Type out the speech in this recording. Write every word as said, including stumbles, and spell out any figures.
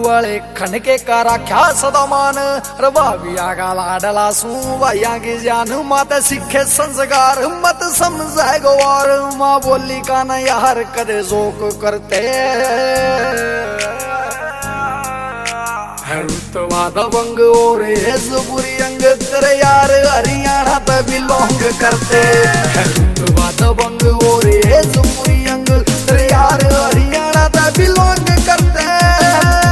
वाले खनके का राख्या सदामान रवा बिया का लाडला सू भाइया की जान माते सीखे संस्कार मत समझे गवार माँ बोली का न यार कदे जोक करते रुतवा दबंग और बुरी अंग तेरे यार हरियाणा पे बिलोंग करते।